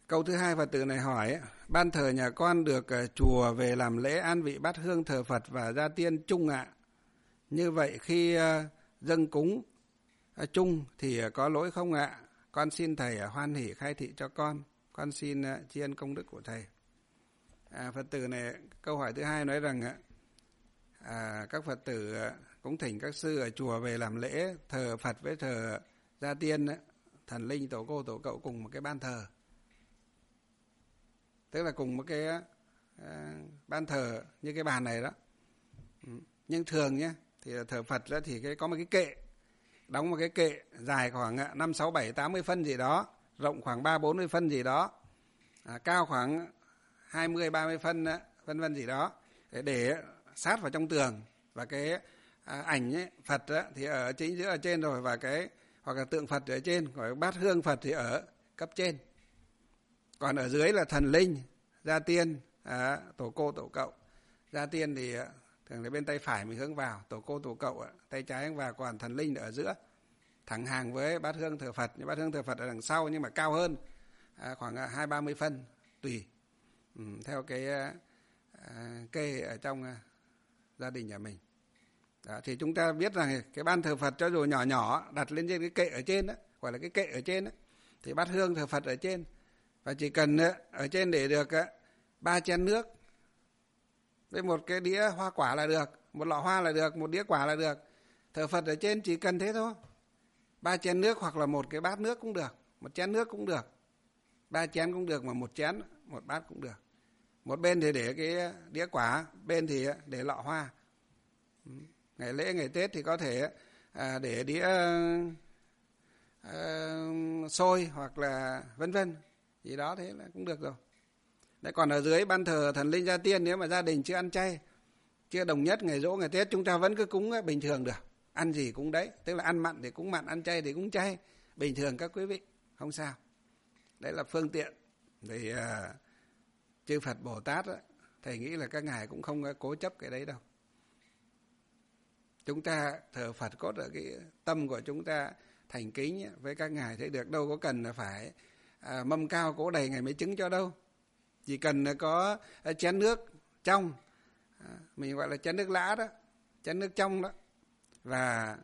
Câu thứ hai Phật tử này hỏi, ban thờ nhà con được chùa về làm lễ an vị bát hương thờ Phật và gia tiên chung ạ. Như vậy khi dâng cúng chung thì có lỗi không ạ? Con xin thầy hoan hỷ khai thị cho con xin tri ân công đức của thầy. Phật tử này câu hỏi thứ hai nói rằng các Phật tử cũng thỉnh các sư ở chùa về làm lễ thờ Phật với thờ gia tiên, thần linh, tổ cô, tổ cậu cùng một cái ban thờ. Tức là cùng một cái ban thờ như cái bàn này đó. Nhưng thường nhé, thì thờ Phật đó thì có một cái kệ, đóng một cái kệ dài khoảng 5, 6, 7, 80 phân gì đó, rộng khoảng 3, 40 phân gì đó, cao khoảng 20, 30 phân, vân vân gì đó, để sát vào trong tường. Và cái ảnh ấy, Phật đó, thì ở chính giữa ở trên rồi, và hoặc là tượng Phật ở trên, còn bát hương Phật thì ở cấp trên. Còn ở dưới là thần linh, gia tiên, tổ cô, tổ cậu. Gia tiên thì thường là bên tay phải mình hướng vào, tổ cô, tổ cậu tay trái hướng vào, còn thần linh ở giữa, thẳng hàng với bát hương thờ Phật. Bát hương thờ Phật ở đằng sau nhưng mà cao hơn khoảng 20-30 phân tùy, theo cái kê ở trong gia đình nhà mình. Đó, thì chúng ta biết rằng cái ban thờ Phật cho dù nhỏ nhỏ đặt lên trên cái kệ ở trên đó, gọi là cái kệ ở trên đó, thì bát hương thờ Phật ở trên, và chỉ cần ở trên để được 3 chén nước với một cái đĩa hoa quả là được, một lọ hoa là được, một đĩa quả là được. Thờ Phật ở trên chỉ cần thế thôi. 3 chén nước hoặc là một cái bát nước cũng được, một chén nước cũng được, 3 chén cũng được, mà một chén, một bát cũng được. Một bên thì để cái đĩa quả, bên thì để lọ hoa. Ngày lễ, ngày Tết thì có thể để đĩa xôi hoặc là vân vân gì đó, thế là cũng được rồi. Đấy, còn ở dưới ban thờ thần linh gia tiên, nếu mà gia đình chưa ăn chay, chưa đồng nhất ngày giỗ ngày Tết, chúng ta vẫn cứ cúng bình thường được, ăn gì cũng đấy, tức là ăn mặn thì cũng mặn, ăn chay thì cũng chay, bình thường các quý vị, không sao. Đấy là phương tiện. Thì chư Phật Bồ Tát đó, thầy nghĩ là các ngài cũng không cố chấp cái đấy đâu. Chúng ta thờ Phật cốt ở cái tâm của chúng ta thành kính với các ngài thế được, đâu có cần là phải mâm cao cỗ đầy ngài mới chứng cho đâu. Chỉ cần có chén nước trong, mình gọi là chén nước lã đó, chén nước trong đó, và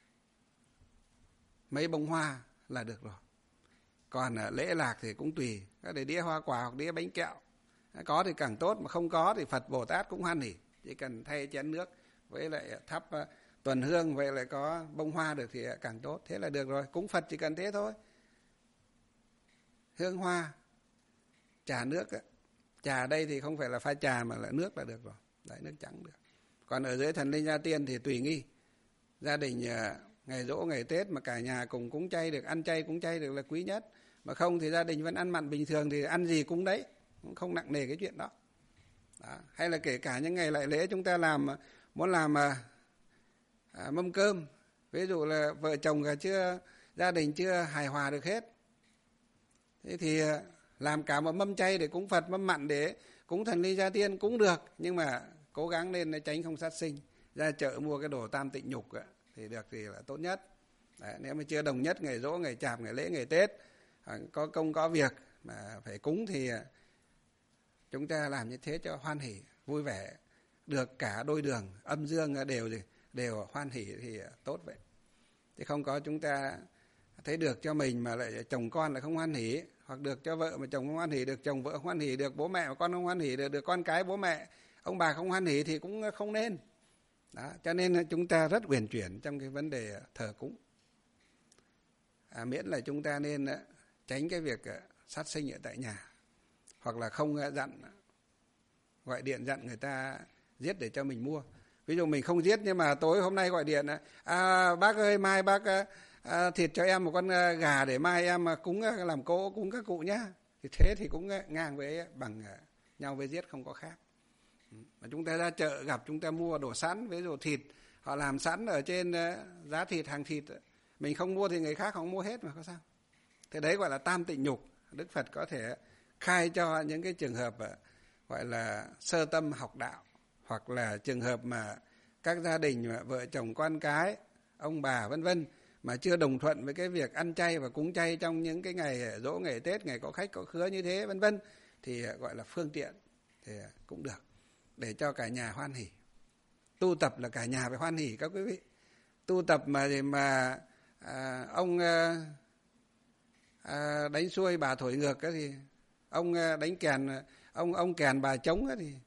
mấy bông hoa là được rồi. Còn lễ lạc thì cũng tùy, có để đĩa hoa quả hoặc đĩa bánh kẹo, có thì càng tốt, mà không có thì Phật Bồ Tát cũng hoan hỉ. Chỉ cần thay chén nước với lại thắp tuần hương, vậy lại có bông hoa được thì càng tốt. Thế là được rồi, cúng Phật chỉ cần thế thôi. Hương hoa, trà nước á. Trà ở đây thì không phải là pha trà mà là nước là được rồi. Đấy, nước trắng được. Còn ở dưới thần linh gia tiên thì tùy nghi. Gia đình ngày giỗ ngày Tết mà cả nhà cùng cúng chay được, ăn chay cúng chay được là quý nhất. Mà không thì gia đình vẫn ăn mặn bình thường thì ăn gì cũng đấy, cũng không nặng nề cái chuyện đó. Đó. Hay là kể cả những ngày lại lễ chúng ta muốn làm mâm cơm, ví dụ là vợ chồng gia đình chưa hài hòa được hết, thế thì làm cả một mâm chay để cúng Phật, mâm mặn để cúng thần linh gia tiên cũng được, nhưng mà cố gắng nên tránh không sát sinh. Ra chợ mua cái đồ tam tịnh nhục thì được thì là tốt nhất. Đấy, nếu mà chưa đồng nhất ngày giỗ, ngày chạp, ngày lễ, ngày Tết, có công có việc mà phải cúng thì chúng ta làm như thế cho hoan hỷ, vui vẻ, được cả đôi đường, âm dương đều hoan hỷ thì tốt vậy. Thì không có chúng ta thấy được cho mình mà lại chồng con lại không hoan hỷ, hoặc được cho vợ mà chồng không hoan hỷ, được chồng vợ không hoan hỷ, được bố mẹ mà con không hoan hỷ, được con cái bố mẹ ông bà không hoan hỷ thì cũng không nên. Đó, cho nên chúng ta rất uyển chuyển trong cái vấn đề thờ cúng. Miễn là chúng ta nên tránh cái việc sát sinh ở tại nhà, hoặc là không gọi điện dặn người ta giết để cho mình mua. Ví dụ mình không giết nhưng mà tối hôm nay gọi điện, bác ơi mai bác thịt cho em một con gà để mai em cúng làm cỗ cúng các cụ nhá. Thì thế thì cũng ngang với bằng nhau với giết, không có khác. Mà chúng ta ra chợ gặp chúng ta mua đồ sẵn, ví dụ thịt họ làm sẵn ở trên giá thịt, hàng thịt, mình không mua thì người khác họ mua hết mà có sao. Thế đấy gọi là tam tịnh nhục. Đức Phật có thể khai cho những cái trường hợp gọi là sơ tâm học đạo, hoặc là trường hợp mà các gia đình mà vợ chồng con cái, ông bà vân vân mà chưa đồng thuận với cái việc ăn chay và cúng chay trong những cái ngày giỗ, ngày Tết, ngày có khách có khứa như thế vân vân, thì gọi là phương tiện thì cũng được, để cho cả nhà hoan hỉ. Tu tập là cả nhà phải hoan hỉ các quý vị. Tu tập mà ông đánh xuôi bà thổi ngược cái thì ông đánh kèn, ông kèn bà trống cái thì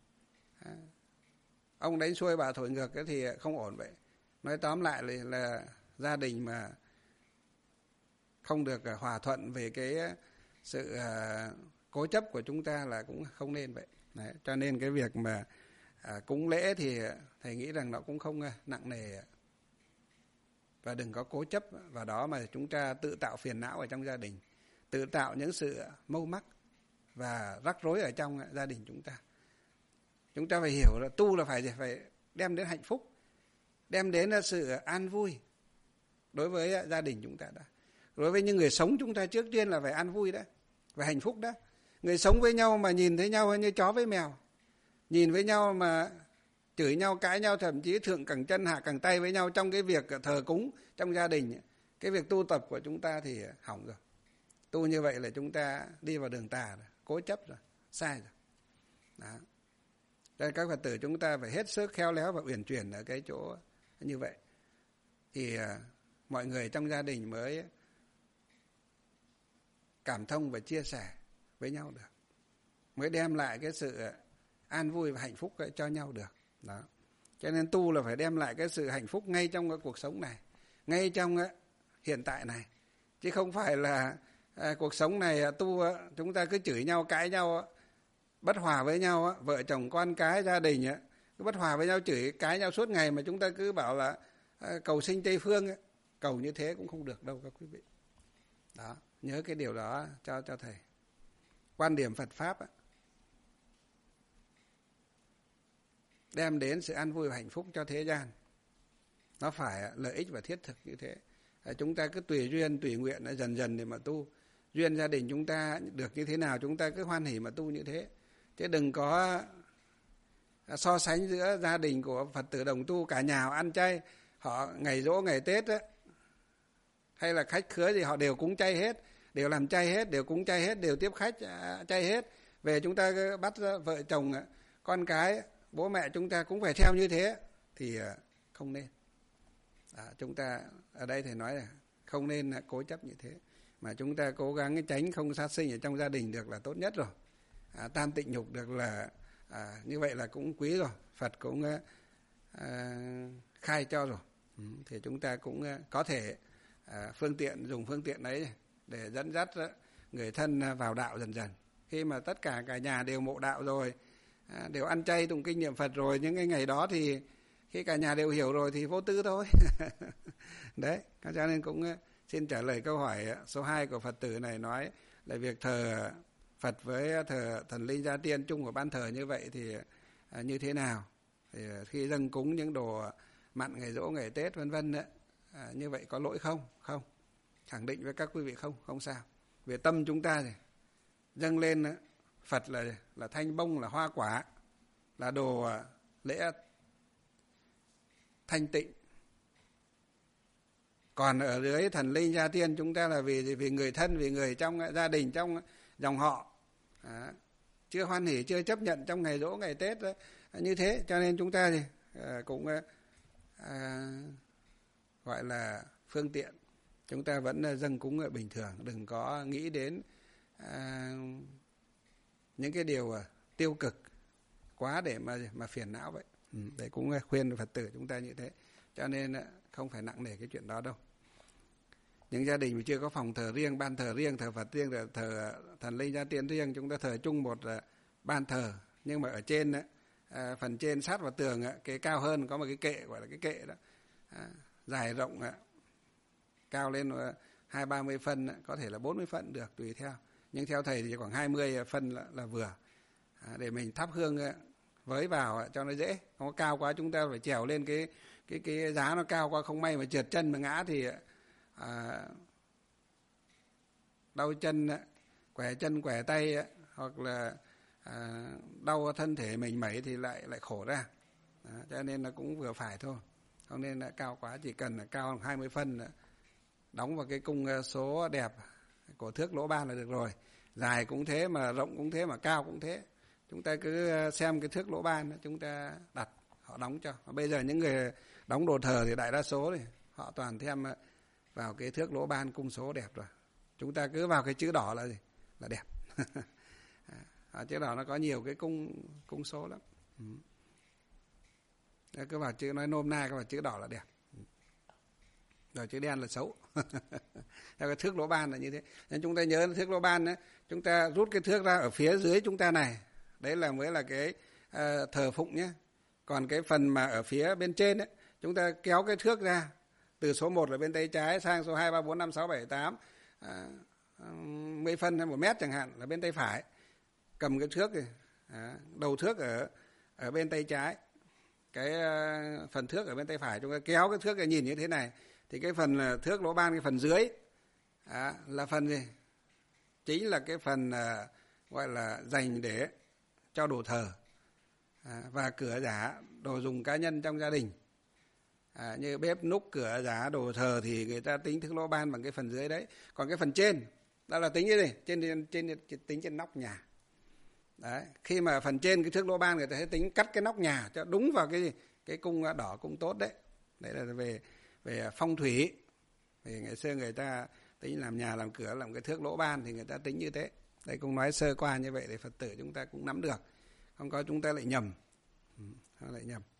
ông đánh xuôi bà thổi ngược cái thì không ổn vậy. Nói tóm lại là gia đình mà không được hòa thuận về cái sự cố chấp của chúng ta là cũng không nên vậy. Đấy, cho nên cái việc mà cúng lễ thì thầy nghĩ rằng nó cũng không nặng nề, và đừng có cố chấp vào đó mà chúng ta tự tạo phiền não ở trong gia đình, tự tạo những sự mâu mắc và rắc rối ở trong gia đình chúng ta. Chúng ta phải hiểu là tu là phải đem đến hạnh phúc, đem đến sự an vui đối với gia đình chúng ta đã. Đối với những người sống chúng ta trước tiên là phải an vui đã, phải hạnh phúc đã. Người sống với nhau mà nhìn thấy nhau như chó với mèo, nhìn với nhau mà chửi nhau, cãi nhau, thậm chí thượng cẳng chân hạ cẳng tay với nhau trong cái việc thờ cúng trong gia đình, cái việc tu tập của chúng ta thì hỏng rồi. Tu như vậy là chúng ta đi vào đường tà rồi, cố chấp rồi, sai rồi. Đó. Nên các Phật tử chúng ta phải hết sức khéo léo và uyển chuyển ở cái chỗ như vậy, thì mọi người trong gia đình mới cảm thông và chia sẻ với nhau được, mới đem lại cái sự an vui và hạnh phúc cho nhau được. Đó. Cho nên tu là phải đem lại cái sự hạnh phúc ngay trong cái cuộc sống này, ngay trong hiện tại này, chứ không phải là cuộc sống này tu chúng ta cứ chửi nhau, cãi nhau, bất hòa với nhau, vợ chồng con cái gia đình cứ bất hòa với nhau, chửi cãi nhau suốt ngày, mà chúng ta cứ bảo là cầu sinh Tây Phương, cầu như thế cũng không được đâu các quý vị. Đó, nhớ cái điều đó cho thầy. Quan điểm Phật Pháp đem đến sự an vui và hạnh phúc cho thế gian, nó phải lợi ích và thiết thực như thế. Chúng ta cứ tùy duyên tùy nguyện dần dần để mà tu. Duyên gia đình chúng ta được như thế nào chúng ta cứ hoan hỉ mà tu như thế, chứ đừng có so sánh giữa gia đình của Phật tử đồng tu cả nhà họ ăn chay, họ ngày giỗ ngày Tết hay là khách khứa gì họ đều cúng chay hết, đều làm chay hết, đều cúng chay hết, đều tiếp khách chay hết. Về chúng ta bắt vợ chồng con cái bố mẹ chúng ta cũng phải theo như thế thì không nên. Chúng ta ở đây thầy nói là không nên cố chấp như thế, mà chúng ta cố gắng tránh không sát sinh ở trong gia đình được là tốt nhất rồi. Tam tịnh nhục được là như vậy là cũng quý rồi, Phật cũng khai cho rồi. Thì chúng ta cũng có thể dùng phương tiện ấy để dẫn dắt người thân vào đạo dần dần. Khi mà tất cả nhà đều mộ đạo rồi, đều ăn chay tụng kinh niệm Phật rồi, những cái ngày đó thì khi cả nhà đều hiểu rồi thì vô tư thôi. Đấy, cho nên cũng xin trả lời câu hỏi số 2 của Phật tử này, nói là việc thờ Phật với thờ thần linh gia tiên chung của ban thờ như vậy thì như thế nào? Thì khi dâng cúng những đồ mặn ngày giỗ ngày Tết vân vân như vậy có lỗi không? Không. Khẳng định với các quý vị không sao. Về tâm chúng ta thì dâng lên Phật là thanh bông, là hoa quả, là đồ lễ thanh tịnh. Còn ở dưới thần linh gia tiên chúng ta là vì người thân, vì người trong gia đình, trong dòng họ, chưa hoan hỉ, chưa chấp nhận trong ngày giỗ ngày Tết như thế, cho nên chúng ta thì cũng gọi là phương tiện, chúng ta vẫn dâng cúng bình thường, đừng có nghĩ đến những cái điều tiêu cực quá để mà phiền não vậy. Để cũng khuyên Phật tử chúng ta như thế, cho nên không phải nặng nề cái chuyện đó đâu. Những gia đình mà chưa có phòng thờ riêng, ban thờ riêng, thờ Phật riêng, thờ thần linh gia tiên riêng, chúng ta thờ chung một ban thờ, nhưng mà ở trên phần trên sát vào tường cái cao hơn có một cái kệ, gọi là cái kệ đó, dài rộng cao lên 20-30 phân, có thể là 40 phân được tùy theo, nhưng theo thầy thì khoảng 20 phân là vừa, để mình thắp hương với vào cho nó dễ. Không có cao quá chúng ta phải trèo lên cái giá nó cao quá, không may mà trượt chân mà ngã thì đau chân quẻ tay hoặc là đau thân thể mình mẩy thì lại khổ ra. Đó, cho nên là cũng vừa phải thôi, không nên là cao quá, chỉ cần là cao 20 phân là đóng vào cái cung số đẹp của thước lỗ ban là được rồi. Dài cũng thế, mà rộng cũng thế, mà cao cũng thế. Chúng ta cứ xem cái thước lỗ ban chúng ta đặt, họ đóng cho. Bây giờ những người đóng đồ thờ thì đại đa số thì họ toàn thêm vào cái thước lỗ ban cung số đẹp rồi. Chúng ta cứ vào cái chữ đỏ là gì? Là đẹp. Chữ đỏ nó có nhiều cái cung số lắm. Cứ vào chữ, nói nôm na, cứ vào chữ đỏ là đẹp. Rồi chữ đen là xấu. Theo cái thước lỗ ban là như thế. Nên chúng ta nhớ thước lỗ ban ấy, chúng ta rút cái thước ra ở phía dưới chúng ta này. Đấy là mới là cái thờ phụng nhé. Còn cái phần mà ở phía bên trên ấy, chúng ta kéo cái thước ra từ số 1 là bên tay trái sang số 2, 3, 4, 5, 6, 7, 8 10 phân hay 1 mét chẳng hạn là bên tay phải. Cầm cái thước này, đầu thước ở bên tay trái, cái phần thước ở bên tay phải, chúng ta kéo cái thước này nhìn như thế này, thì cái phần thước lỗ ban, cái phần dưới là phần gì? Chính là cái phần gọi là dành để cho đồ thờ và cửa giả, đồ dùng cá nhân trong gia đình. Như bếp núc, cửa giả, đồ thờ thì người ta tính thước lỗ ban bằng cái phần dưới đấy. Còn cái phần trên đó là tính cái gì? Trên tính trên nóc nhà. Đấy, khi mà phần trên cái thước lỗ ban người ta sẽ tính cắt cái nóc nhà cho đúng vào cái cung đỏ, cung tốt đấy. Đấy là về phong thủy. Vì ngày xưa người ta tính làm nhà, làm cửa, làm cái thước lỗ ban thì người ta tính như thế. Đây cũng nói sơ qua như vậy để Phật tử chúng ta cũng nắm được. Không có chúng ta lại nhầm. Lại nhầm.